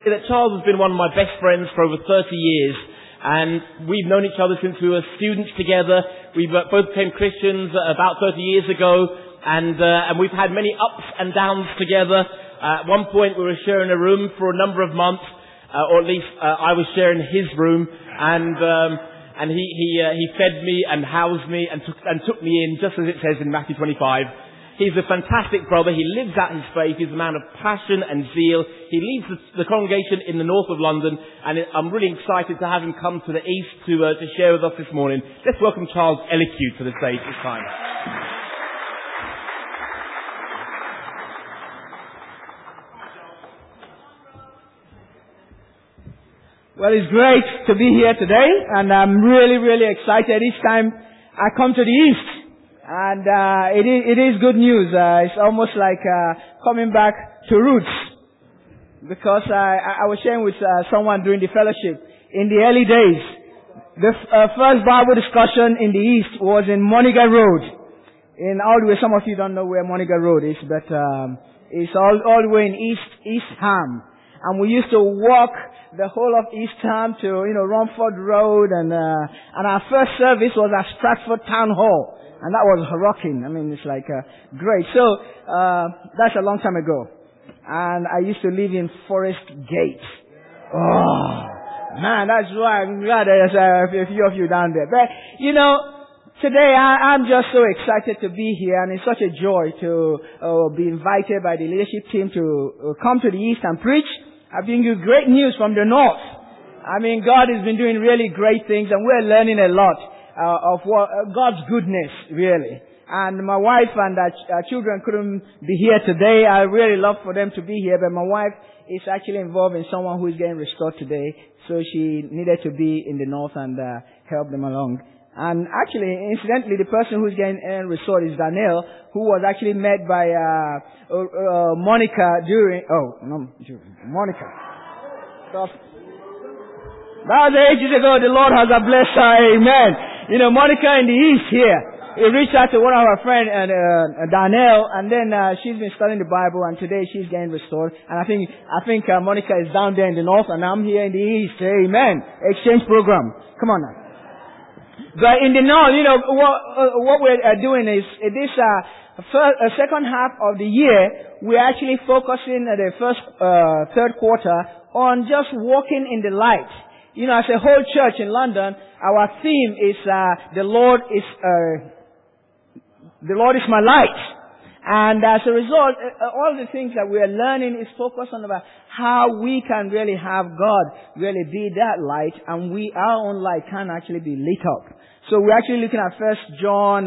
that Charles has been one of my best friends for over 30 years, and we've known each other since we were students together. We both became Christians about 30 years ago, and we've had many ups and downs together. At one point we were sharing a room for a number of months, or at least I was sharing his room, and he fed me and housed me and took me in, just as it says in Matthew 25. He's a fantastic brother. He lives out his faith. He's a man of passion and zeal. He leads the congregation in the north of London, and I'm really excited to have him come to the east to share with us this morning. Let's welcome Charles Elique to the stage this time. Well, it's great to be here today, and I'm really, really excited each time I come to the east. And it is good news. It's almost like coming back to roots, because I was sharing with someone during the fellowship. In the early days, the first Bible discussion in the east was in Monica Road. In Aldway, some of you don't know where Monica Road is, but it's all the way in East Ham. And we used to walk the whole of East Ham to Romford Road, and our first service was at Stratford Town Hall. And that was rocking. I mean, it's like great. So that's a long time ago. And I used to live in Forest Gate. Oh, man, that's why I'm glad there's a few of you down there. But, today I'm just so excited to be here. And it's such a joy to be invited by the leadership team to come to the East and preach. I bring you great news from the North. I mean, God has been doing really great things, and we're learning a lot of God's goodness, really. And my wife and our children couldn't be here today. I really love for them to be here, but my wife is actually involved in someone who is getting restored today, so she needed to be in the north and help them along. And actually, incidentally, the person who's getting restored is Daniel, who was actually met by Monica Monica. That was ages ago. The Lord has blessed her. Amen. Monica in the east here, he reached out to one of our friends, Danielle, and then she's been studying the Bible, and today she's getting restored. And I think Monica is down there in the north, and I'm here in the east. Amen. Exchange program. Come on now. But in the north, what we're doing is this second half of the year, we're actually focusing at the third quarter on just walking in the light. As a whole church in London, our theme is the Lord is my light. And as a result, all the things that we are learning is focused on about how we can really have God really be that light, and our own light can actually be lit up. So we're actually looking at 1 John,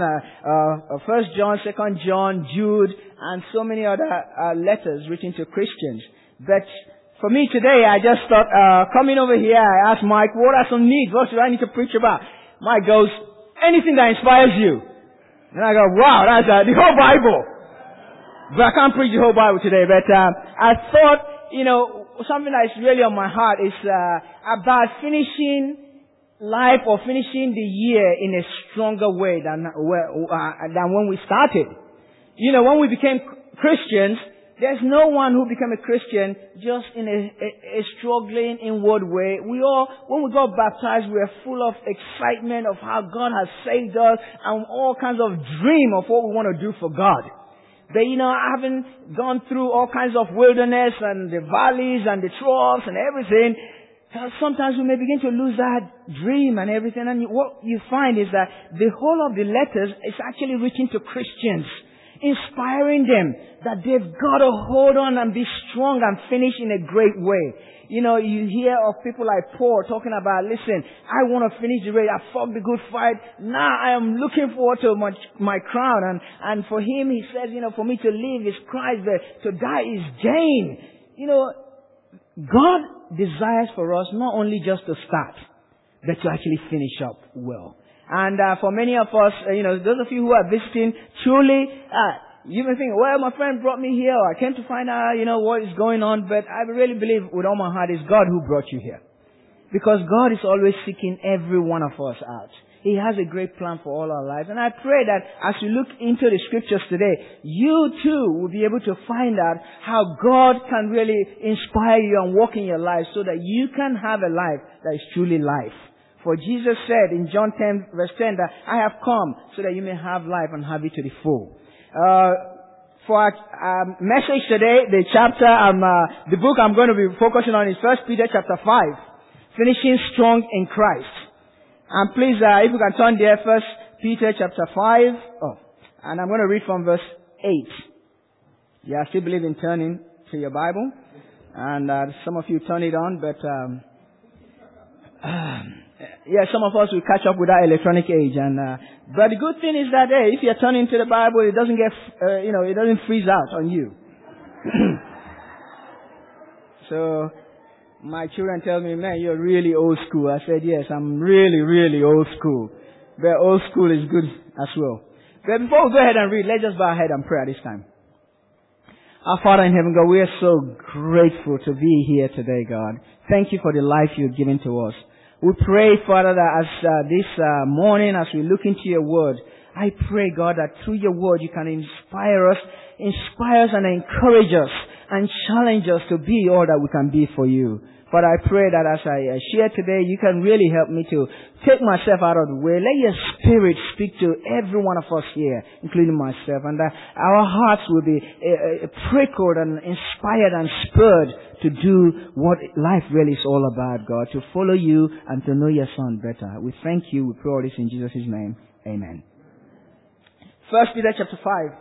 2 John, Jude, and so many other letters written to Christians. But for me today, I just thought, coming over here, I asked Mike, what are some needs? What do I need to preach about? Mike goes, anything that inspires you. And I go, wow, that's the whole Bible. But I can't preach the whole Bible today. But I thought, something that is really on my heart is about finishing life or finishing the year in a stronger way than when we started. When we became Christians, there's no one who became a Christian just in a struggling inward way. When we got baptized, we were full of excitement of how God has saved us and all kinds of dream of what we want to do for God. But having gone through all kinds of wilderness and the valleys and the troughs and everything, sometimes we may begin to lose that dream and everything. And what you find is that the whole of the letters is actually reaching to Christians, inspiring them that they've got to hold on and be strong and finish in a great way. You hear of people like Paul talking about, listen, I want to finish the race. I fought the good fight. Now I am looking forward to my crown. And for him, he says, for me to live is Christ, but to die is gain. God desires for us not only just to start, but to actually finish up well. And for many of us, those of you who are visiting, truly, you may think, well, my friend brought me here, or I came to find out, what is going on. But I really believe with all my heart it's God who brought you here. Because God is always seeking every one of us out. He has a great plan for all our lives. And I pray that as you look into the scriptures today, you too will be able to find out how God can really inspire you and work in your life so that you can have a life that is truly life. For Jesus said in John 10 verse 10 that I have come so that you may have life and have it to the full. For our message today, the chapter, the book I'm going to be focusing on is 1 Peter chapter 5, Finishing Strong in Christ. And please, if you can turn there, 1 Peter chapter 5, and I'm going to read from verse 8. Yeah, I still believe in turning to your Bible, and some of you turn it on, but yeah, some of us will catch up with that electronic age, and but the good thing is that if you're turning to the Bible, it doesn't get, it doesn't freeze out on you. So my children tell me, man, you're really old school. I said, yes, I'm really, really old school. But old school is good as well. But before we go ahead and read, let's just bow our head and pray at this time. Our Father in heaven, God, we are so grateful to be here today, God. Thank you for the life you've given to us. We pray, Father, that as this morning, as we look into your word, I pray, God, that through your word you can inspire us and encourage us and challenge us to be all that we can be for you. But I pray that as I share today, you can really help me to take myself out of the way. Let your spirit speak to every one of us here, including myself, and that our hearts will be prickled and inspired and spurred to do what life really is all about, God, to follow you and to know your Son better. We thank you. We pray all this in Jesus' name. Amen. 1 Peter chapter 5.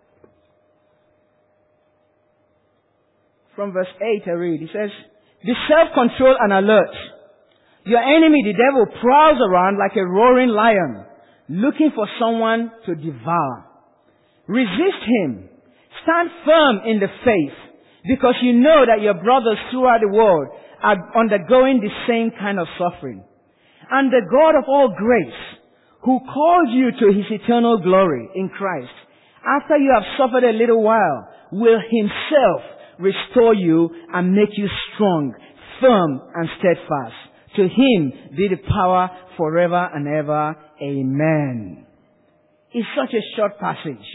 From verse 8 I read. It says, be self-controlled and alert. Your enemy, the devil, prowls around like a roaring lion, looking for someone to devour. Resist him. Stand firm in the faith, because you know that your brothers throughout the world are undergoing the same kind of suffering. And the God of all grace, who called you to his eternal glory in Christ, after you have suffered a little while, will himself restore you and make you strong, firm and steadfast. To him be the power forever and ever. Amen. It's such a short passage.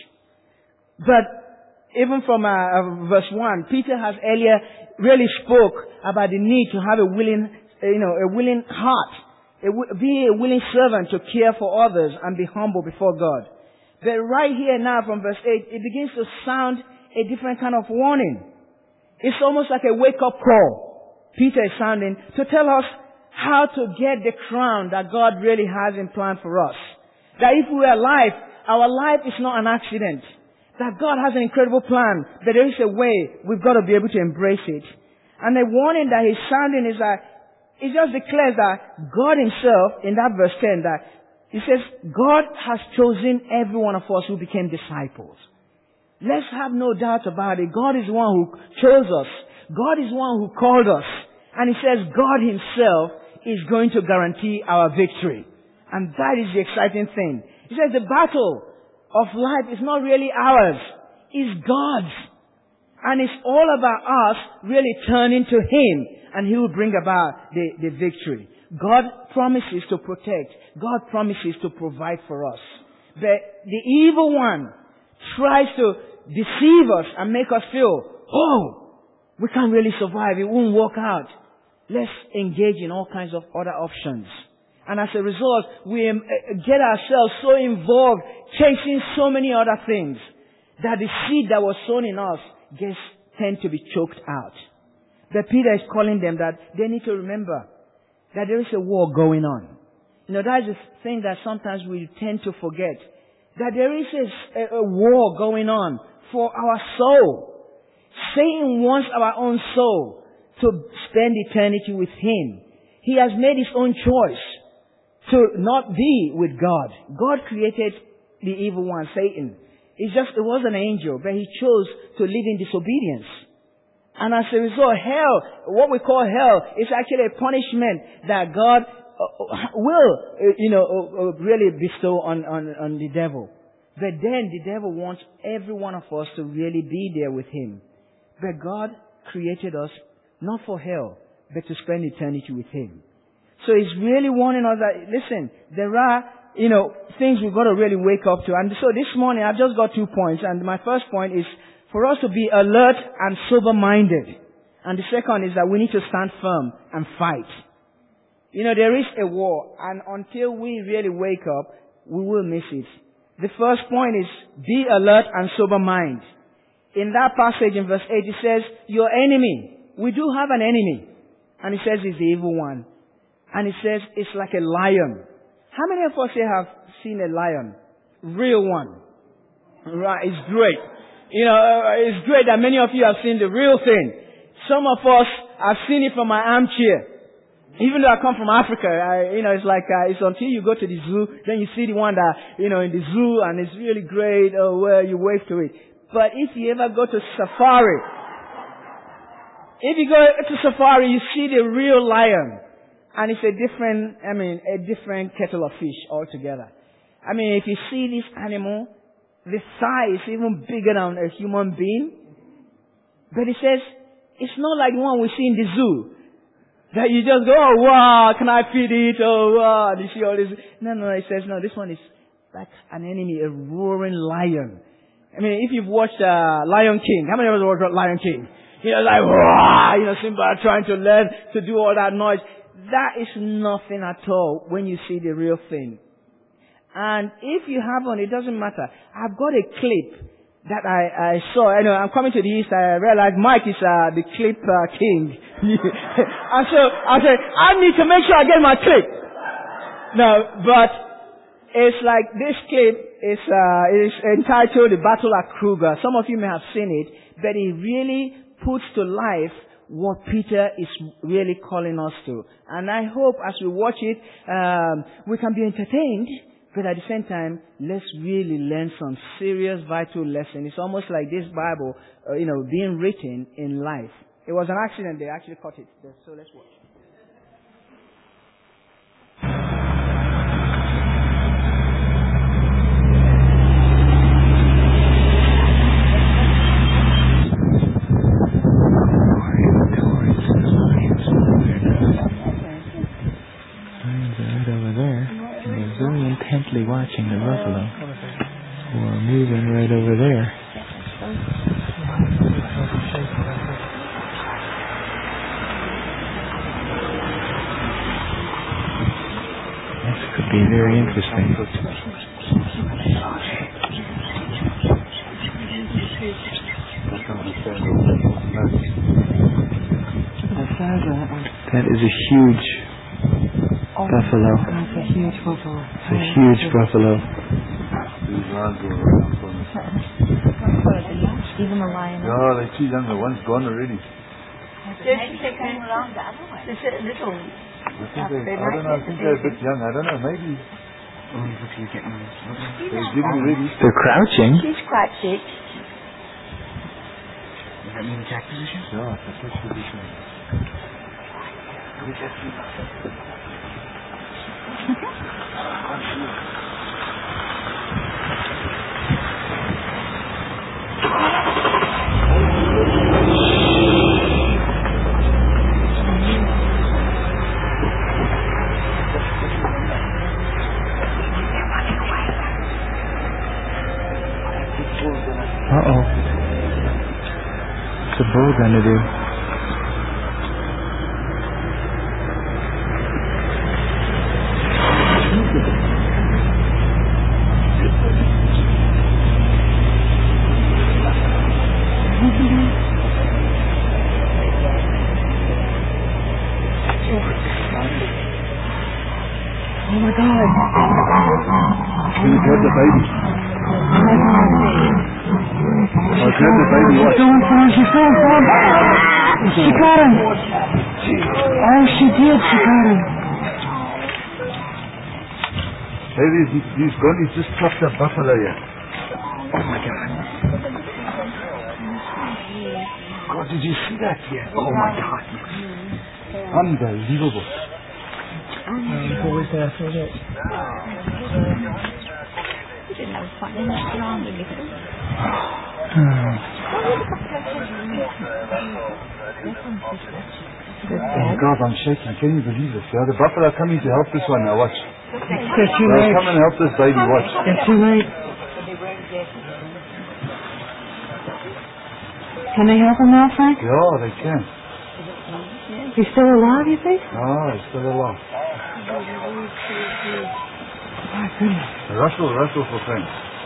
But even from verse 1, Peter has earlier really spoke about the need to have a willing heart. Be a willing servant to care for others and be humble before God. But right here now from verse 8, it begins to sound a different kind of warning. It's almost like a wake-up call Peter is sounding to tell us how to get the crown that God really has in plan for us. That if we are alive, our life is not an accident. That God has an incredible plan. That there is a way we've got to be able to embrace it. And the warning that he's sounding is that it just declares that God himself, in that verse 10, that he says, God has chosen every one of us who became disciples. Let's have no doubt about it. God is the one who chose us. God is the one who called us. And he says God himself is going to guarantee our victory. And that is the exciting thing. He says the battle of life is not really ours. It's God's. And it's all about us really turning to him, and he will bring about the victory. God promises to protect. God promises to provide for us. But the evil one tries to deceive us and make us feel, we can't really survive. It won't work out. Let's engage in all kinds of other options. And as a result, we get ourselves so involved, chasing so many other things, that the seed that was sown in us tend to be choked out. But Peter is calling them that they need to remember that there is a war going on. That is a thing that sometimes we tend to forget. That there is a war going on for our soul. Satan wants our own soul to spend eternity with him. He has made his own choice to not be with God. God created the evil one, Satan. It was an angel, but he chose to live in disobedience. And as a result, hell, what we call hell, is actually a punishment that God will, really bestow on the devil. But then the devil wants every one of us to really be there with him. But God created us not for hell, but to spend eternity with him. So he's really warning us that, listen, there are things we've got to really wake up to. And so this morning I've just got 2 points. And my first point is for us to be alert and sober-minded. And the second is that we need to stand firm and fight. There is a war, and until we really wake up, we will miss it. The first point is be alert and sober-minded. In that passage in verse 8 it says, your enemy. We do have an enemy. And it says it's the evil one. And it says it's like a lion. How many of us here have seen a lion? Real one. Right, it's great. It's great that many of you have seen the real thing. Some of us have seen it from my armchair. Even though I come from Africa, it's like, it's until you go to the zoo, then you see the one that, in the zoo, and it's really great, you wave to it. But if you ever go to safari, you see the real lion. And it's a different kettle of fish altogether. If you see this animal, the thigh is even bigger than a human being. But it says, it's not like the one we see in the zoo. That you just go, oh wow, can I feed it? Oh wow, and you see all this. No, it says, no, this one is like an enemy, a roaring lion. If you've watched Lion King, how many of us have watched Lion King? Like, wow, Simba trying to learn to do all that noise. That is nothing at all when you see the real thing. And if you haven't, it doesn't matter. I've got a clip that I saw. I'm coming to the east. I realized Mike is the clip king. And so I said, I need to make sure I get my clip. No, but it's like this clip is entitled The Battle at Kruger. Some of you may have seen it, but it really puts to life what Peter is really calling us to. And I hope as we watch it, we can be entertained, but at the same time, let's really learn some serious, vital lesson. It's almost like this Bible, being written in life. It was an accident. They actually cut it. So let's watch. Intently watching the buffalo, or moving right over there. This could be very interesting. That is a huge buffalo. That's a huge buffalo. It's a huge buffalo. Even a lion. Yeah, they're too young. The one's gone already. Did she take them around the other way? Is it little? I think they're a bit young. I don't know, maybe. They're getting ready. They're crouching. She's crouching. Does that mean attack position? Yeah, it's attack position. Uh-oh. What's the bull gonna do? Oh my God. Can you grab the baby? I'll grab the baby. Watch. She's going for him. She got him. Oh, she did. She got him. Hey, he's gone. He's just trapped that buffalo here. Oh my God. God, did you see that here? Oh my God. Unbelievable. What was that for that? Oh God, I'm shaking. Can you believe this? Yeah, the buffalo are coming to help this one now. Watch. They're too late. Come and help this baby watch. They're too late. Can they help him now, Frank? Yeah, they can. He's still alive, you think? Oh, he's still alive. My goodness. Russell for Frank.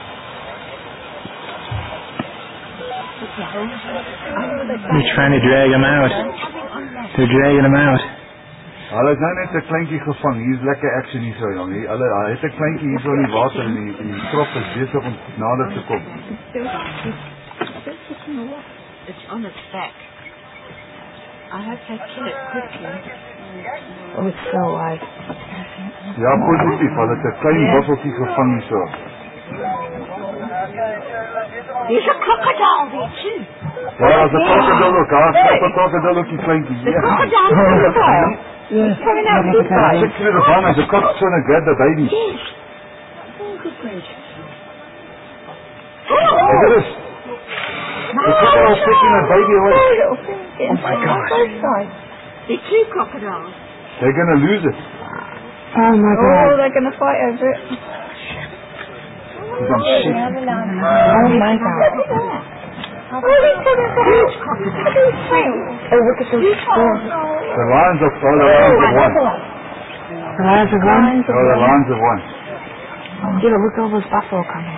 They're trying to drag him out. They're dragging him out. Hulle is nou net 'n kleintjie gevang. Hier's lekker action hier so, jong. Hulle het 'n kleintjie hier so in die water en die krop is besig om nader te kom. It's on its back. I hope they kill it quickly. Oh, it's so alive. Ja, positief. Hulle het 'n klein buffeltjie gevang hier so. There's a crocodile there too. Ja, as 'n krokodil ook. Daar's 'n krokodil ook, die kleintjie. The crocodile is crocodile. Yes. Coming out this way. Six feet of fun as a cock trying to grab the baby. Yes. Oh, good gracious. Look at this. The crocodile's taking a baby away. Oh my God. There are two crocodiles. They're going to lose it. Oh, my Oh, God. they're going to fight over it. He's on shit. Oh, my God. Oh, he's got a huge crocodile. Oh, look at those squirrels. The lions have won. The lions have won. The lions are gone? Oh, the lions have won. Yeah, look at all those buffalo coming.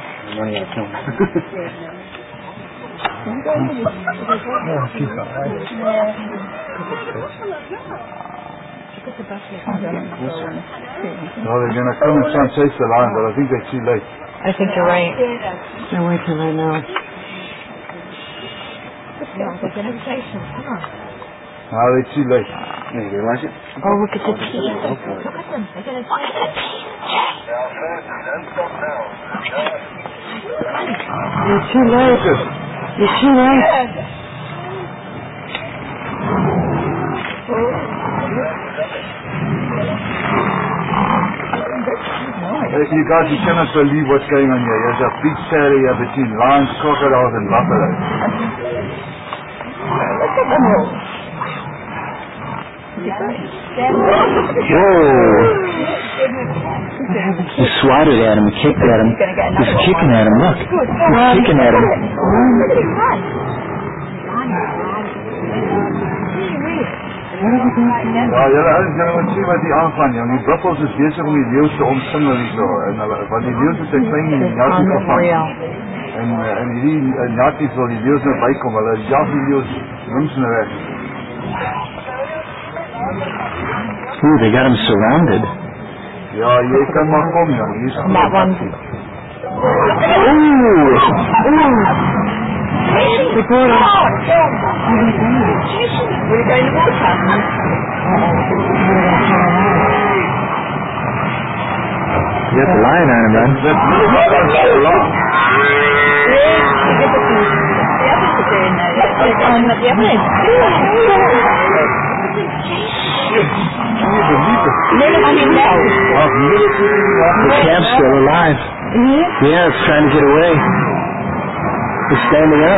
Well, they're going to come and try and chase the lion, but I think they're too late. I think you're right. They're way too late now. They're going to chase them. Come on. No, they're too late. Yeah, you realize it? Oh, look at the teeth. Look at them. They're going to fight the teeth. You're too late. You're too late. You guys, you cannot believe what's going on here. There's a big battle here between lions, crocodiles, and buffaloes. Look at them all. Whoa! He swatted at him, kicked at him. He's kicking at him, look. He's kicking at him. Look at him run. Ja, julle ouens moet sien wat die aangaan, jong. Die buffels is besig om die leeu's te omsingel hier so. En hulle, want die leeu's het 'n klein jattie gevang. En hierdie jatties wil die leeu's nou bykom. Hulle jag die leeu's links en regs. Ooh, they got him surrounded. Ja, jy kan maar kom, jong. Hier's That one. Ooh! The girl. Will you go in the water? You got the lion on him, man. The others are doing that. They're climbing up the other end. The camp's still alive. Yeah, it's trying to get away. It's standing up.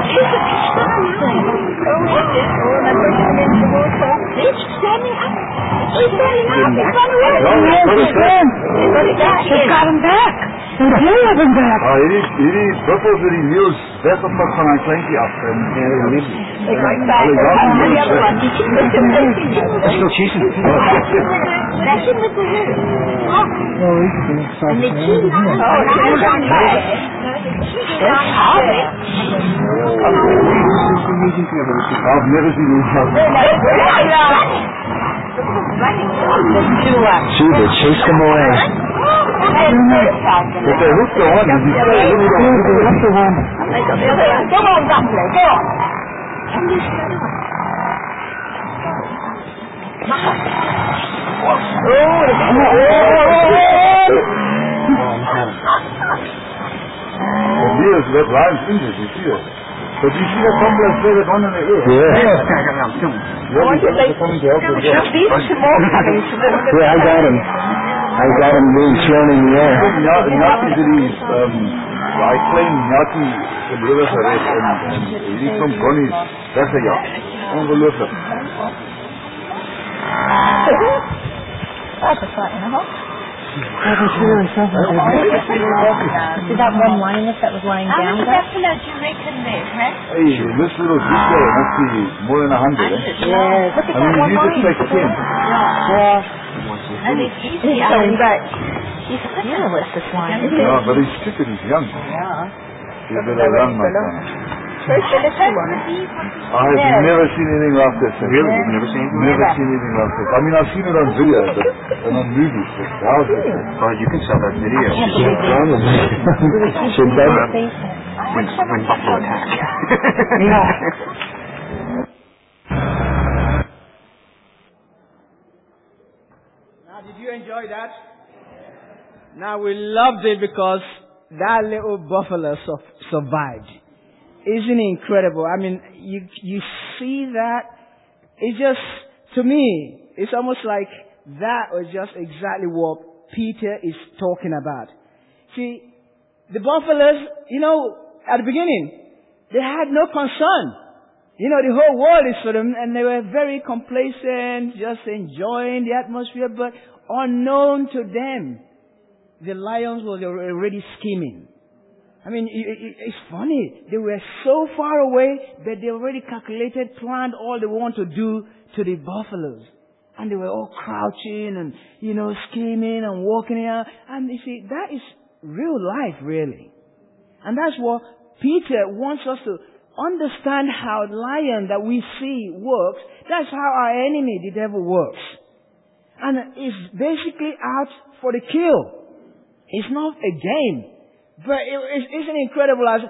They've got him back. They do have him back. Hierdie buffels het die leeu's weggepak van haar kleintjie af. En They go back. The other one. They're still chasing him. That's him with the hood. And the two lions. Oh, that's on back. That's hard. I've never seen him. See, they chased him away. But they hooked the one. Did you say they hooked the one? Come on, Buffalo, go on. The leeu's got lions injured, you see that? But you see that couple of straight on in the ear? Yeah. Yeah, I got him. I got him being thrown in the air. Nyati is die, hy klein Nyati gebroeder gered en hierdie klomp Connies weggejaag. Ongelooflik. That's a fight and a half. really suffering. See that one lioness that was lying How down? many buffalo do you reckon live, huh? Hey, this little detail must be more than 100. Yes. Look at I that mean, one you just lion. like skin. Yeah. And he's He's coming back. He's a fearless, this lion. No, but he's stupid, he's young. Yeah. You better run, my son. Very fearless one. I have never seen anything like this. Really? You've never seen anything? Never seen anything like this. I mean, I've seen it on video, and on movies, but how is it? Well, you can sell that video. I can't believe it. Should that When buffalo attack. Yeah. Now, did you enjoy that? Now, we loved it because that little buffalo survived. Isn't it incredible? I mean, you see that? It's just, to me, it's almost like that was just exactly what Peter is talking about. See, the buffaloes, at the beginning, they had no concern. The whole world is for them, and they were very complacent, just enjoying the atmosphere, but unknown to them, the lions were already scheming. I mean, it's funny. They were so far away that they already calculated, planned all they want to do to the buffaloes. And they were all crouching and, scheming and walking out. And you see, that is real life, really. And that's what Peter wants us to understand, how the lion that we see works. That's how our enemy, the devil, works. And it's basically out for the kill. It's not a game. But isn't it incredible as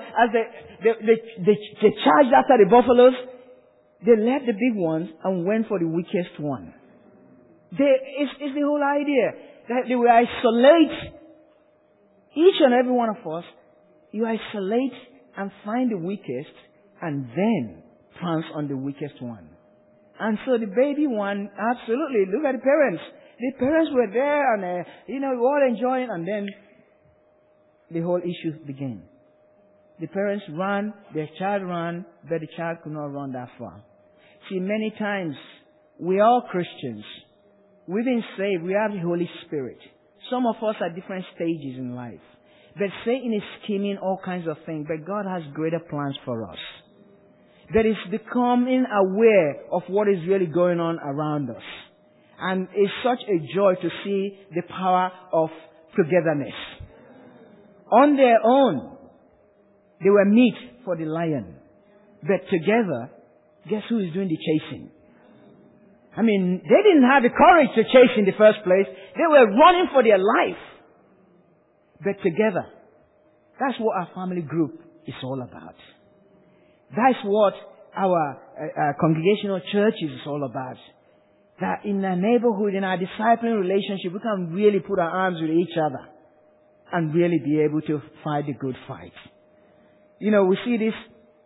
they charged after the buffaloes, they left the big ones and went for the weakest one. It's the whole idea that they will isolate each and every one of us. You isolate and find the weakest and then pounce on the weakest one. And so the baby one, absolutely, look at the parents. The parents were there and, all enjoying, and then the whole issue began. The parents ran, their child ran, but the child could not run that far. See, many times, we are all Christians. We've been saved. We have the Holy Spirit. Some of us are at different stages in life. But Satan is scheming all kinds of things, but God has greater plans for us. That is becoming aware of what is really going on around us. And it's such a joy to see the power of togetherness. On their own, they were meat for the lion. But together, guess who is doing the chasing? I mean, they didn't have the courage to chase in the first place. They were running for their life. But together, that's what our family group is all about. That's what our congregational churches is all about. That in our neighborhood, in our discipling relationship, we can really put our arms with each other and really be able to fight the good fight. We see this,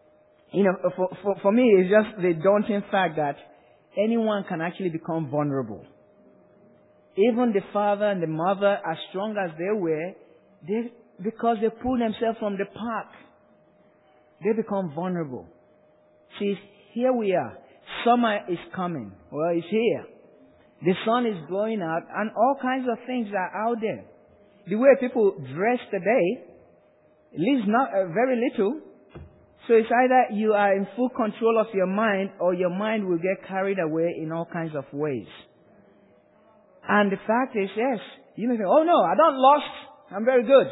for me, it's just the daunting fact that anyone can actually become vulnerable. Even the father and the mother, as strong as they were, because they pulled themselves from the path, they become vulnerable. See, here we are. Summer is coming. Well, it's here. The sun is blowing out, and all kinds of things are out there. The way people dress today leaves not very little. So it's either you are in full control of your mind, or your mind will get carried away in all kinds of ways. And the fact is, yes, you may say, oh no, I don't lost, I'm very good.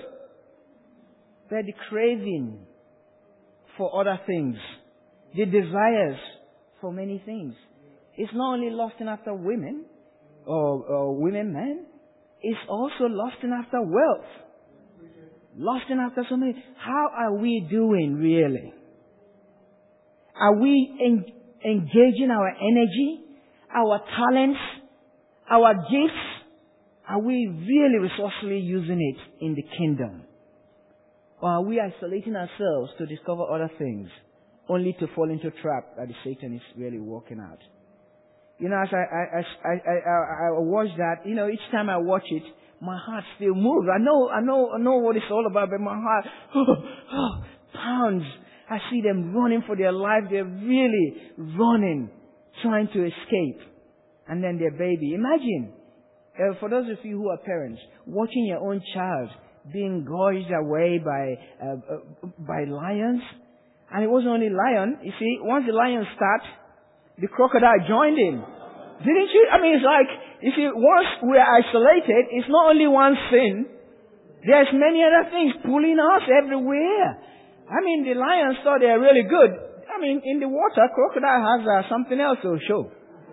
But the craving for other things, the desires for many things, it's not only lusting after women, or women, men, it's also lusting after wealth. Lusting after so many. How are we doing really? Are we engaging our energy, our talents, our gifts? Are we really resourcefully using it in the kingdom? Or are we isolating ourselves to discover other things, only to fall into a trap that the Satan is really working out? As I watch that, each time I watch it, my heart still moves. I know what it's all about, but my heart pounds. I see them running for their life. They're really running, trying to escape. And then their baby. Imagine for those of you who are parents, watching your own child being gorged away by lions. And it wasn't only lion. You see, once the lion started, the crocodile joined in. Didn't you? I mean, it's like, you see, once we're isolated, it's not only one sin. There's many other things pulling us everywhere. I mean, the lions thought they're really good. I mean, in the water, crocodile has something else to show.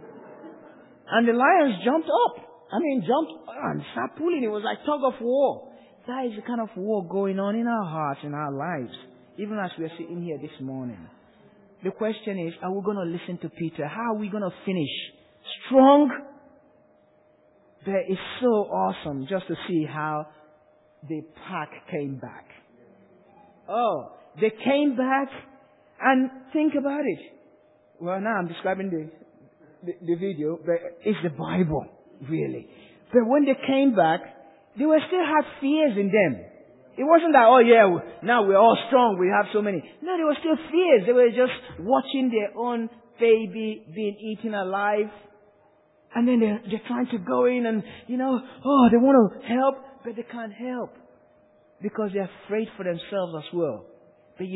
And the lions jumped up. Jumped and started pulling. It was like tug of war. That is the kind of war going on in our hearts, in our lives, even as we are sitting here this morning. The question is, are we going to listen to Peter? How are we going to finish? Strong? But it's so awesome just to see how the pack came back. Oh, they came back, and think about it. Well, now I'm describing the video, but it's the Bible, really. But when they came back, they were still had fears in them. It wasn't that, oh yeah, now we're all strong, we have so many. No, there were still fears. They were just watching their own baby being eaten alive. And then they're trying to go in and, they want to help, but they can't help. Because they're afraid for themselves as well. But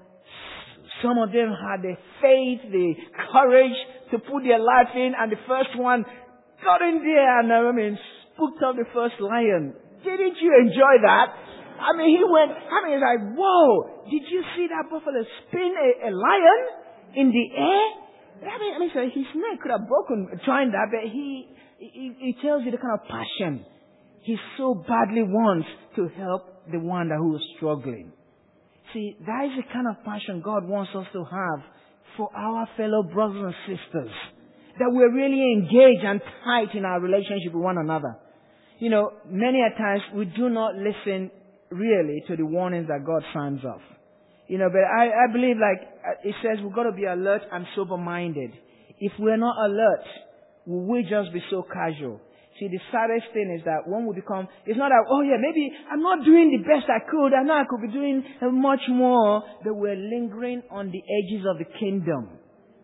some of them had the faith, the courage to put their life in, and the first one got in there and, spooked up the first lion. Didn't you enjoy that? He went, it's like, whoa, did you see that buffalo spin a lion in the air? So his neck could have broken trying that, but he tells you the kind of passion he so badly wants to help the one who was struggling. See, that is the kind of passion God wants us to have for our fellow brothers and sisters. That we're really engaged and tight in our relationship with one another. Many a times we do not listen really to the warnings that God signs off. But I believe, it says, we've got to be alert and sober-minded. If we're not alert, will we just be so casual? See, the saddest thing is that when we become, it's not that, oh yeah, maybe I'm not doing the best I could. I know I could be doing much more. But we're lingering on the edges of the kingdom.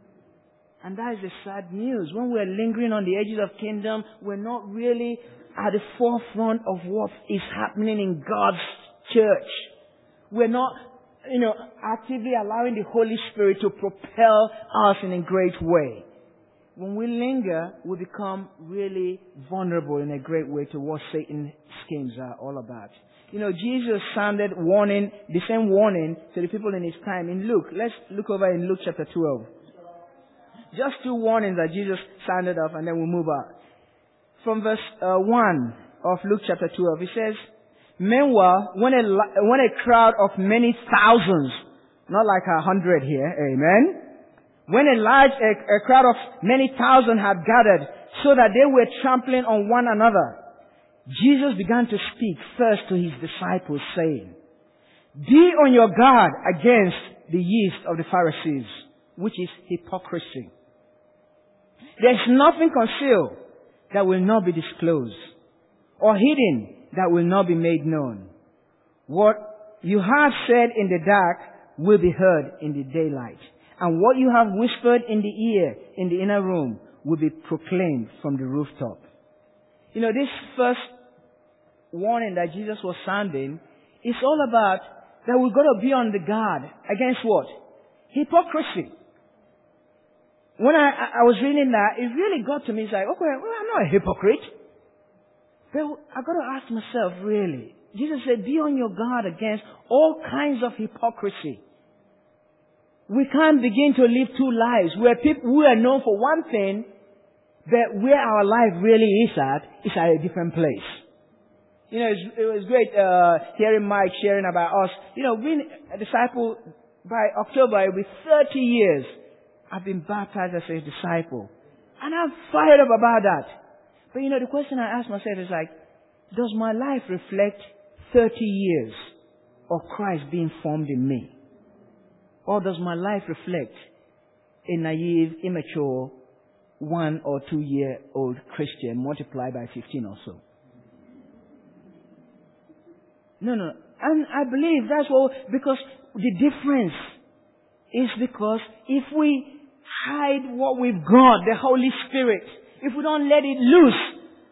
And that is the sad news. When we're lingering on the edges of kingdom, we're not really at the forefront of what is happening in God's church. We're not, actively allowing the Holy Spirit to propel us in a great way. When we linger, we become really vulnerable in a great way to what Satan's schemes are all about. Jesus sounded the same warning to the people in his time in Luke. Let's look over in Luke chapter 12. Just two warnings that Jesus sounded off, and then we'll move on. From verse 1 of Luke chapter 12, it says, meanwhile, when a crowd of many thousands, not like 100 here, amen? When a crowd of many thousand had gathered so that they were trampling on one another, Jesus began to speak first to his disciples, saying, be on your guard against the yeast of the Pharisees, which is hypocrisy. There's nothing concealed that will not be disclosed, or hidden that will not be made known. What you have said in the dark will be heard in the daylight, and what you have whispered in the ear in the inner room will be proclaimed from the rooftop. This first warning that Jesus was sounding is all about that we've got to be on the guard against what? Hypocrisy. When I was reading that, it really got to me. It's like, okay, well, I'm not a hypocrite. But I've got to ask myself, really. Jesus said, be on your guard against all kinds of hypocrisy. We can't begin to live two lives where we are known for one thing, but where our life really is at a different place. It was great hearing Mike sharing about us. Being a disciple, by October, it will be 30 years. I've been baptized as a disciple. And I'm fired up about that. But the question I ask myself is does my life reflect 30 years of Christ being formed in me? Or does my life reflect a naive, immature, 1 or 2 year old Christian multiplied by 15 or so? No. And I believe that's because the difference is because if we hide what we've got, the Holy Spirit, if we don't let it loose,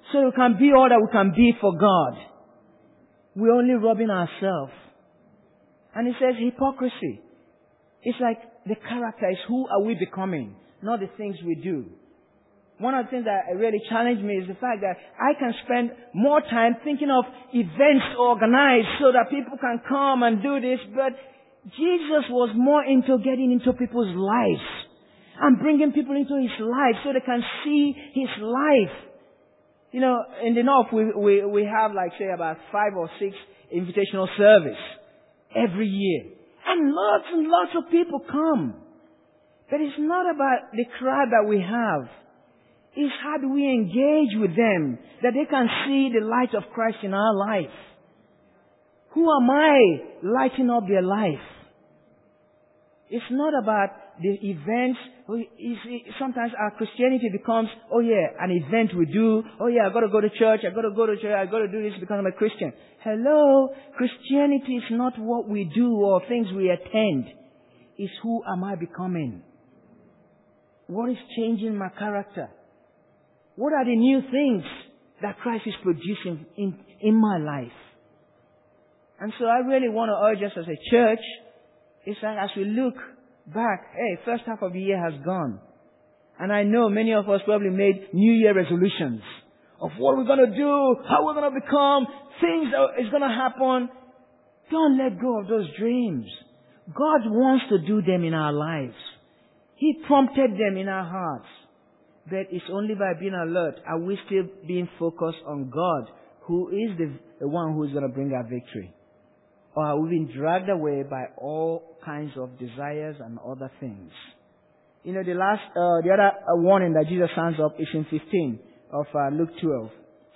so we can be all that we can be for God, we're only robbing ourselves. And it says hypocrisy. It's like the character is who are we becoming, not the things we do. One of the things that really challenged me is the fact that I can spend more time thinking of events organized so that people can come and do this, but Jesus was more into getting into people's lives and bringing people into His life so they can see His life. You know, in the North, we have like, say, about 5 or 6 invitational service every year. And lots of people come. But it's not about the crowd that we have. It's how do we engage with them that they can see the light of Christ in our life. Who am I lighting up their life? It's not about the events. Sometimes our Christianity becomes, oh yeah, an event we do. Oh yeah, I got to go to church. I got to do this because I'm a Christian. Hello, Christianity is not what we do or things we attend. It's who am I becoming? What is changing my character? What are the new things that Christ is producing in my life? And so I really want to urge us as a church, it's like as we look back, hey, first half of the year has gone. And I know many of us probably made New Year resolutions of what we're going to do, how we're going to become, things that is going to happen. Don't let go of those dreams. God wants to do them in our lives. He prompted them in our hearts. But it's only by being alert are we still being focused on God, who is the one who is going to bring our victory. Or are we being dragged away by all kinds of desires and other things? You know, the other warning that Jesus sounds up is in 15 of Luke 12.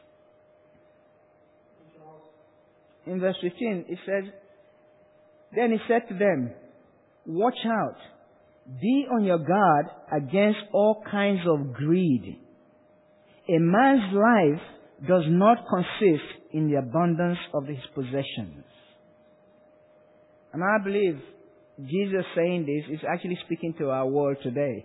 In verse 15, it says, then He said to them, watch out. Be on your guard against all kinds of greed. A man's life does not consist in the abundance of his possessions. And I believe Jesus saying this is actually speaking to our world today.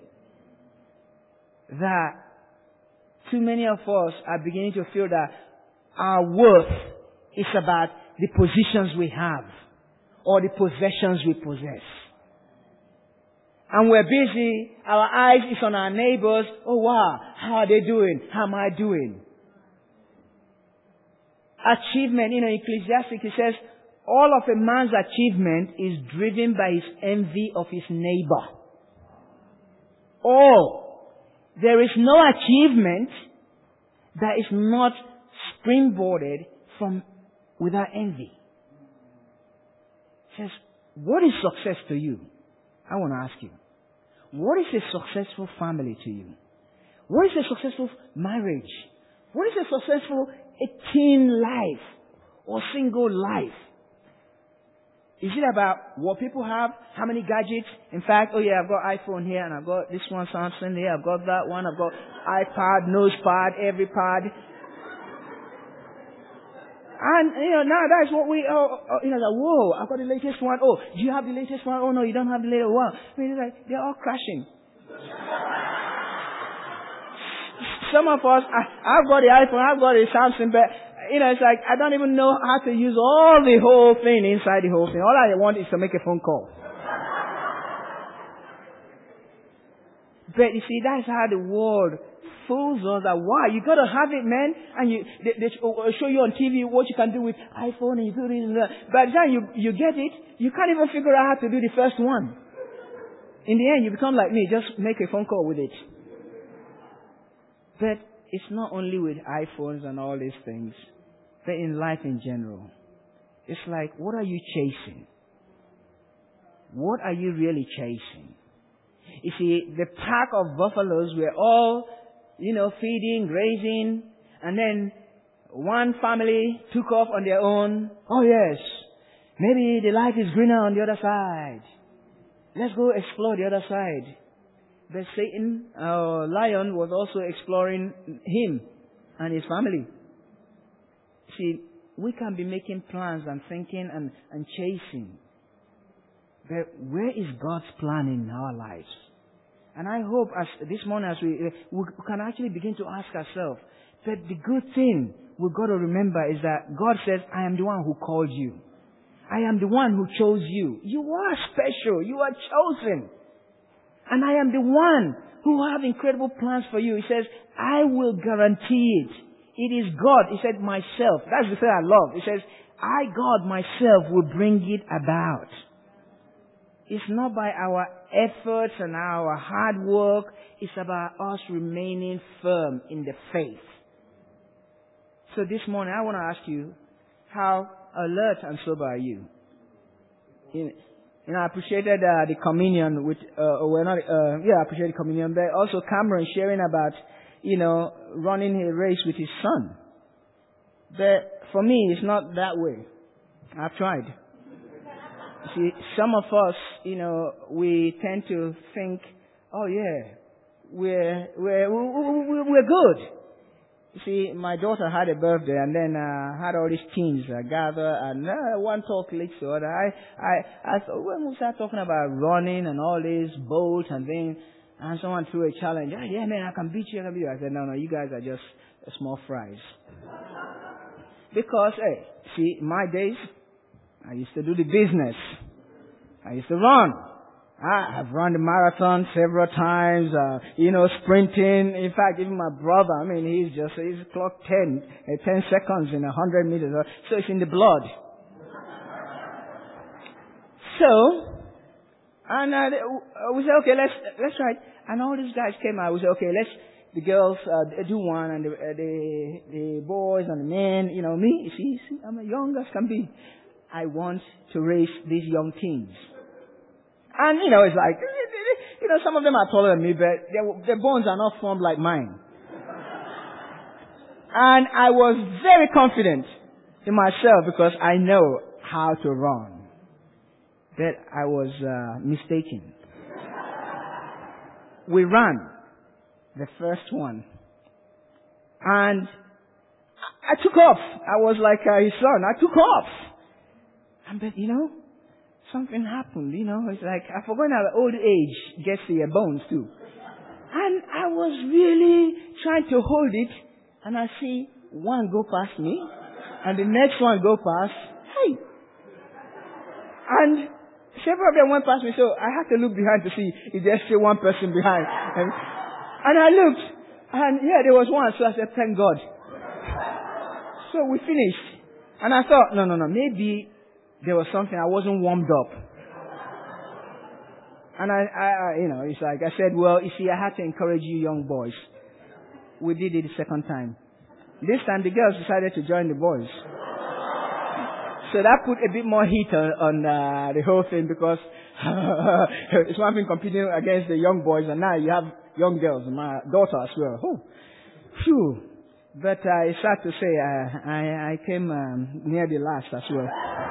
That too many of us are beginning to feel that our worth is about the positions we have or the possessions we possess. And we're busy, our eyes is on our neighbors. Oh wow, how are they doing? How am I doing? Achievement, in Ecclesiastes it says, all of a man's achievement is driven by his envy of his neighbor. All. There is no achievement that is not springboarded from without envy. It says, what is success to you? I want to ask you, what is a successful family to you? What is a successful marriage? What is a successful teen life or single life? Is it about what people have? How many gadgets? In fact, oh yeah, I've got iPhone here and I've got this one Samsung here, I've got that one, I've got iPad, nose pad, every pad. And, now that's what we, like, whoa, I've got the latest one. Oh, do you have the latest one? Oh, no, you don't have the latest one. I mean, they're all crashing. Some of us, I've got the iPhone, I've got the Samsung, but, it's like, I don't even know how to use all the whole thing inside the whole thing. All I want is to make a phone call. But you see, that's how the world fools us. That why you got to have it, man, and they show you on TV what you can do with iPhone, and you do this and that. By the time you get it, you can't even figure out how to do the first one. In the end, you become like me, just make a phone call with it. But it's not only with iPhones and all these things, but in life in general. It's like, what are you chasing? What are you really chasing? You see, the pack of buffaloes were all, feeding, grazing, and then one family took off on their own. Oh yes, maybe the life is greener on the other side. Let's go explore the other side. But Satan, our lion, was also exploring him and his family. See, we can be making plans and thinking and chasing. But where is God's plan in our lives? And I hope as this morning as we can actually begin to ask ourselves, But the good thing we've got to remember is that God says, I am the one who called you. I am the one who chose you. You are special. You are chosen. And I am the one who have incredible plans for you. He says, I will guarantee it. It is God. He said, myself. That's the thing I love. He says, I, God, myself will bring it about. It's not by our efforts and our hard work. It's about us remaining firm in the faith. So this morning, I want to ask you, how alert and sober are you? I appreciated the communion with, I appreciate the communion, but also Cameron sharing about, running a race with his son. But for me, it's not that way. I've tried. See, some of us, we tend to think, oh yeah, we're good. You see, my daughter had a birthday and then had all these teens gather and one talk leads to the other. I thought, when we start talking about running and all this, bolt and things, and someone threw a challenge, yeah man, I can beat you, I said, no, you guys are just small fries. Because, see, in my days, I used to do the business. I used to run. I've run the marathon several times, sprinting. In fact, even my brother, he's clocked 10 seconds in 100 meters. So it's in the blood. So, and we said, okay, let's try it. And all these guys came out. We said, okay, the girls do one, and the boys and the men, me, you see, I'm as young as can be. I want to race these young teens. And, it's like, some of them are taller than me, but their bones are not formed like mine. And I was very confident in myself because I know how to run. But I was mistaken. We ran the first one. And I took off. I was like his son. I took off. And but, something happened, it's like, I forgot how old age gets to your bones too. And I was really trying to hold it, and I see one go past me, and the next one go past, hey! And several of them went past me, so I had to look behind to see if there's still one person behind. And I looked, and there was one, so I said, thank God. So we finished. And I thought, no, maybe there was something, I wasn't warmed up. And it's like, I said, well, you see, I had to encourage you young boys. We did it the second time. This time the girls decided to join the boys. So that put a bit more heat on the whole thing because it's one thing competing against the young boys and now you have young girls, my daughter as well. Oh, phew. But it's sad to say I came near the last as well.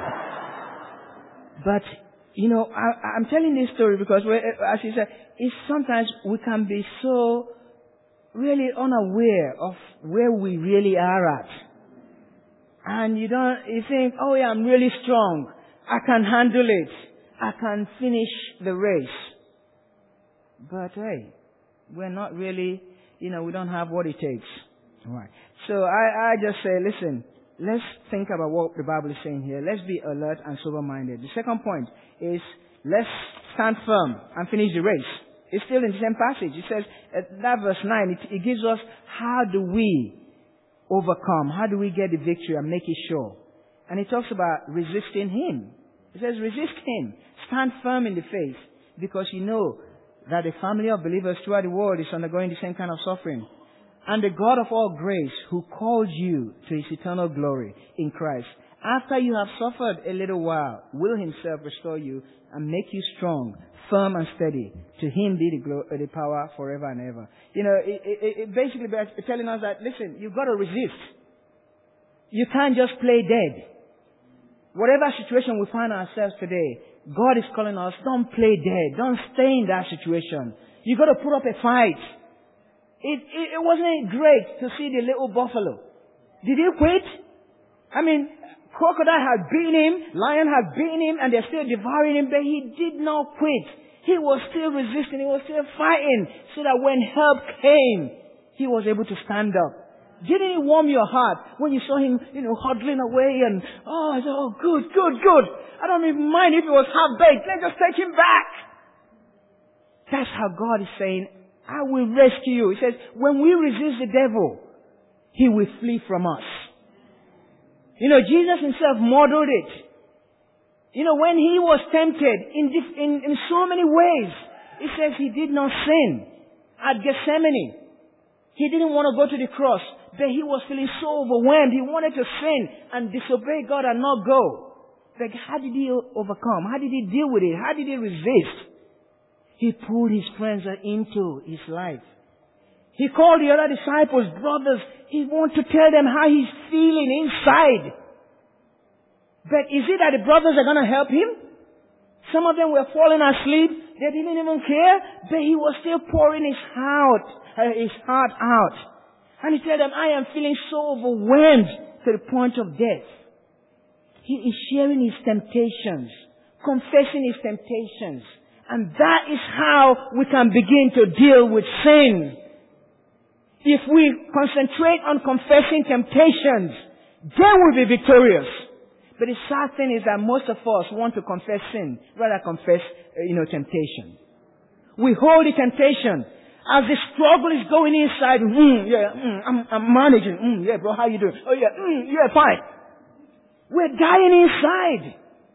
But, I'm telling this story because, as you said, it's sometimes we can be so really unaware of where we really are at. And you think, oh yeah, I'm really strong. I can handle it. I can finish the race. But hey, we're not really, we don't have what it takes. All right. So I just say, listen, let's think about what the Bible is saying here. Let's be alert and sober-minded. The second point is let's stand firm and finish the race. It's still in the same passage. It says, that verse 9, it gives us how do we overcome, how do we get the victory and make it sure. And it talks about resisting Him. It says resist Him. Stand firm in the faith because you know that the family of believers throughout the world is undergoing the same kind of suffering. And the God of all grace who called you to His eternal glory in Christ, after you have suffered a little while, will Himself restore you and make you strong, firm and steady. To Him be the power forever and ever. It basically telling us that, listen, you've got to resist. You can't just play dead. Whatever situation we find ourselves today, God is calling us, don't play dead. Don't stay in that situation. You've got to put up a fight. It wasn't great to see the little buffalo. Did he quit? Crocodile had beaten him, lion had beaten him, and they're still devouring him, but he did not quit. He was still resisting, he was still fighting, so that when help came, he was able to stand up Didn't it warm your heart when you saw him, huddling away and, I said, oh, good. I don't even mind if it was half-baked. Let's just take him back. That's how God is saying, I will rescue you. He says, when we resist the devil, he will flee from us. Jesus himself modeled it. When he was tempted in so many ways, he says he did not sin. At Gethsemane, he didn't want to go to the cross, but he was feeling so overwhelmed. He wanted to sin and disobey God and not go. But how did he overcome? How did he deal with it? How did he resist? He pulled his friends into his life. He called the other disciples, brothers. He wanted to tell them how he's feeling inside. But is it that the brothers are going to help him? Some of them were falling asleep. They didn't even care. But he was still pouring his heart out. And he told them, I am feeling so overwhelmed to the point of death. He is sharing his temptations, confessing his temptations. And that is how we can begin to deal with sin. If we concentrate on confessing temptations, then we'll be victorious. But the sad thing is that most of us want to confess sin rather confess, temptation. We hold the temptation. As the struggle is going inside, I'm managing. Yeah, bro, how you doing? Oh, yeah, fine. We're dying inside.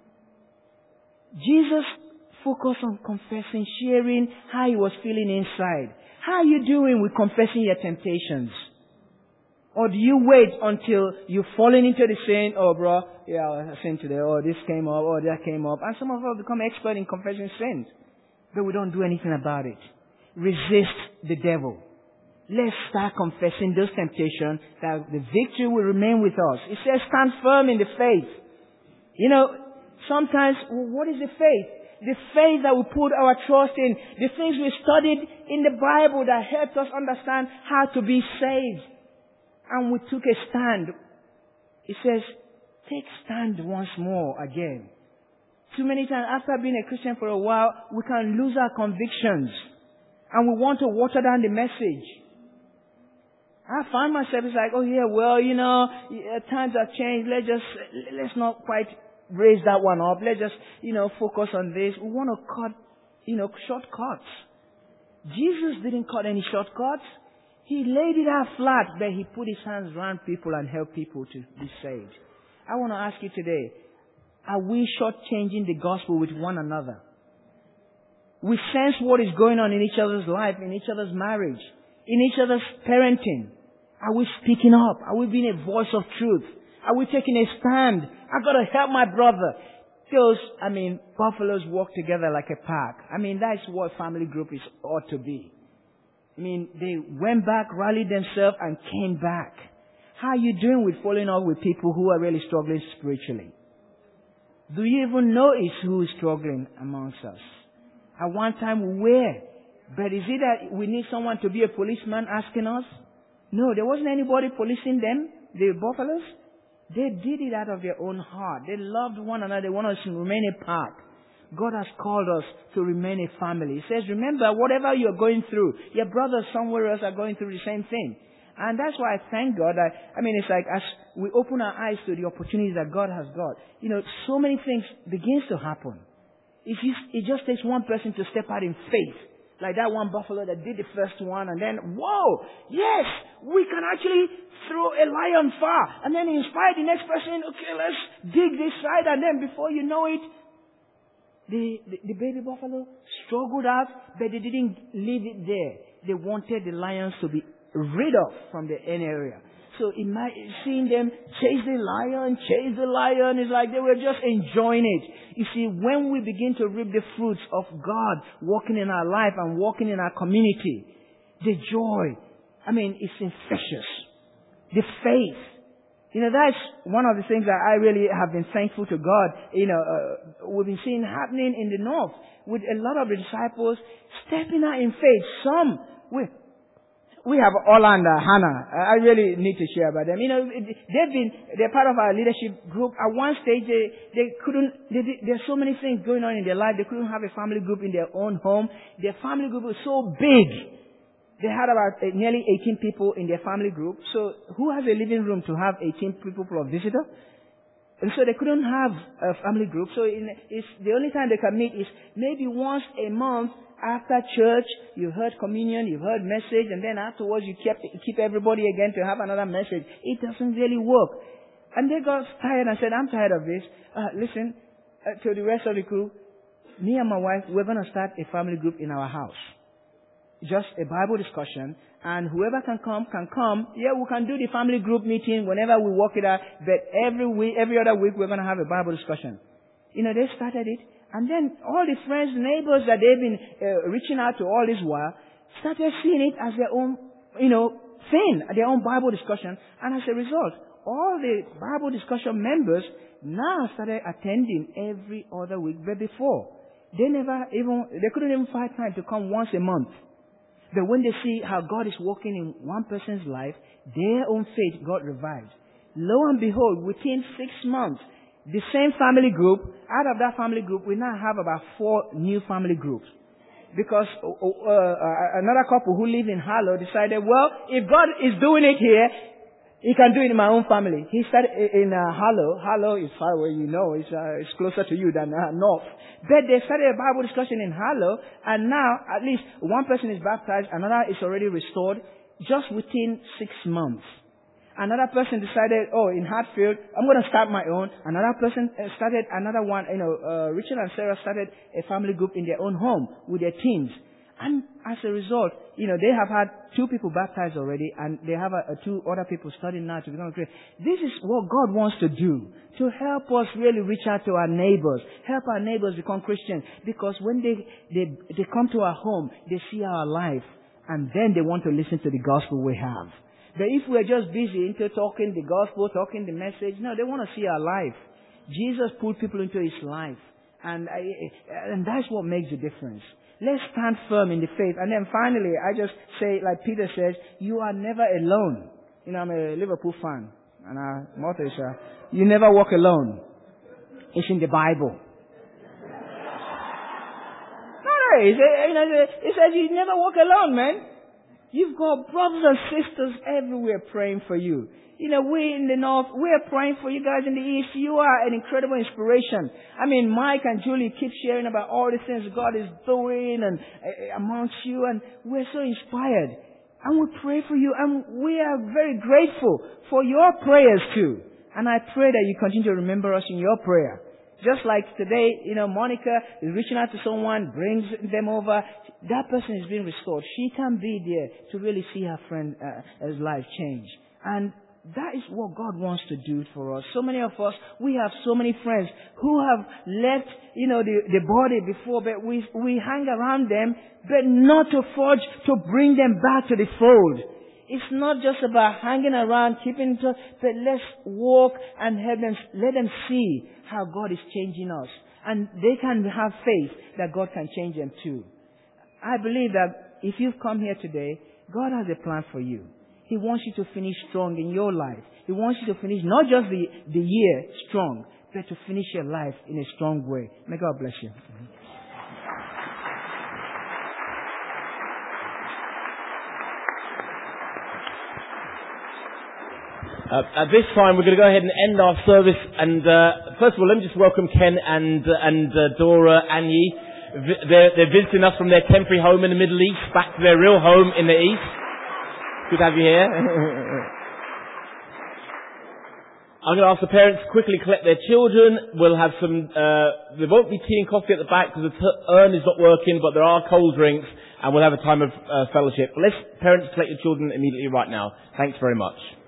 Jesus focused on confessing, sharing how he was feeling inside. How are you doing with confessing your temptations? Or do you wait until you've fallen into the sin? Oh, bro, I sinned today. Oh, this came up. Oh, that came up. And some of us become expert in confessing sins. But we don't do anything about it. Resist the devil. Let's start confessing those temptations that the victory will remain with us. It says stand firm in the faith. Sometimes, what is the faith? The faith that we put our trust in. The things we studied in the Bible that helped us understand how to be saved. And we took a stand. It says, take stand once more again. Too many times after being a Christian for a while, we can lose our convictions. And we want to water down the message. I find myself, it's like, times have changed. Let's not quite raise that one up. Let's just, focus on this. We want to cut, shortcuts. Jesus didn't cut any shortcuts. He laid it out flat, but he put his hands around people and helped people to be saved. I want to ask you today, are we shortchanging the gospel with one another? We sense what is going on in each other's life, in each other's marriage, in each other's parenting. Are we speaking up? Are we being a voice of truth? Are we taking a stand? I've got to help my brother. Buffaloes walk together like a pack. That's what family group ought to be. They went back, rallied themselves, and came back. How are you doing with following up with people who are really struggling spiritually? Do you even notice who is struggling amongst us? At one time we were. But is it that we need someone to be a policeman asking us? No, there wasn't anybody policing them, the buffaloes. They did it out of their own heart. They loved one another. They wanted us to remain a pack. God has called us to remain a family. He says, remember, whatever you're going through, your brothers somewhere else are going through the same thing. And that's why I thank God that, it's like as we open our eyes to the opportunities that God has got, so many things begins to happen. It just takes one person to step out in faith. Like that one buffalo that did the first one, and then, whoa, yes, we can actually throw a lion far. And then inspire the next person, okay, let's dig this side. And then before you know it, the baby buffalo struggled out, but they didn't leave it there. They wanted the lions to be rid of from the end area. So seeing them chase the lion, it's like they were just enjoying it. You see, when we begin to reap the fruits of God walking in our life and walking in our community, the joy, it's infectious. The faith. That's one of the things that I really have been thankful to God. We've been seeing happening in the north with a lot of the disciples stepping out in faith. Some we have Ola and Hannah. I really need to share about them. They're part of our leadership group. At one stage, there's so many things going on in their life. They couldn't have a family group in their own home. Their family group was so big They had about nearly 18 people in their family group. So who has a living room to have 18 people plus visitor? And so they couldn't have a family group. So it's the only time they can meet is maybe once a month after church. You heard communion, you heard message, and then afterwards you keep everybody again to have another message. It doesn't really work. And they got tired and said, I'm tired of this. Listen, to the rest of the crew, me and my wife, we're going to start a family group in our house. Just a Bible discussion, and whoever can come, can come. Yeah, we can do the family group meeting whenever we work it out, but every other week, we're going to have a Bible discussion. You know, they started it, and then all the friends, neighbors that they've been reaching out to all this while, started seeing it as their own, thing, their own Bible discussion, and as a result, all the Bible discussion members now started attending every other week, but before, they couldn't even find time to come once a month. But when they see how God is working in one person's life, their own faith got revived. Lo and behold, within 6 months, the same family group, out of that family group, we now have about 4 new family groups. Because another couple who live in Harlow decided, well, if God is doing it here, He can do it in my own family. He started in Harlow. Harlow is far away, it's closer to you than north. But they started a Bible discussion in Harlow, and now at least one person is baptized, another is already restored, just within 6 months. Another person decided, in Hartfield, I'm going to start my own. Another person started another one, Richard and Sarah started a family group in their own home with their teens. And as a result, they have had 2 people baptized already, and they have 2 other people studying now to become a Christian. This is what God wants to do, to help us really reach out to our neighbors, help our neighbors become Christians. Because when they come to our home, they see our life, and then they want to listen to the gospel we have. But if we're just busy into talking the gospel, talking the message, no, they want to see our life. Jesus put people into His life, and that's what makes the difference. Let's stand firm in the faith. And then finally, I just say, like Peter says, you are never alone. I'm a Liverpool fan. And our motto is, you never walk alone. It's in the Bible. No, it says you never walk alone, man. You've got brothers and sisters everywhere praying for you. We in the north, we're praying for you guys in the east. You are an incredible inspiration. Mike and Julie keep sharing about all the things God is doing and amongst you, and we're so inspired. And we pray for you, and we are very grateful for your prayers too. And I pray that you continue to remember us in your prayer. Just like today, Monica is reaching out to someone, brings them over. That person is being restored. She can be there to really see her friend's life change. And that is what God wants to do for us. So many of us, we have so many friends who have left, the body before, but we hang around them, but not to forge, to bring them back to the fold. It's not just about hanging around, keeping in touch, but let's walk and help them, let them see how God is changing us. And they can have faith that God can change them too. I believe that if you've come here today, God has a plan for you. He wants you to finish strong in your life. He wants you to finish not just the year strong, but to finish your life in a strong way. May God bless you. At this time, we're going to go ahead and end our service. And first of all, let me just welcome Ken and Dora Anyi. They're visiting us from their temporary home in the Middle East back to their real home in the East. Good to have you here. I'm going to ask the parents to quickly collect their children. We'll have there won't be tea and coffee at the back because the urn is not working, but there are cold drinks, and we'll have a time of fellowship. Let's parents collect your children immediately right now. Thanks very much.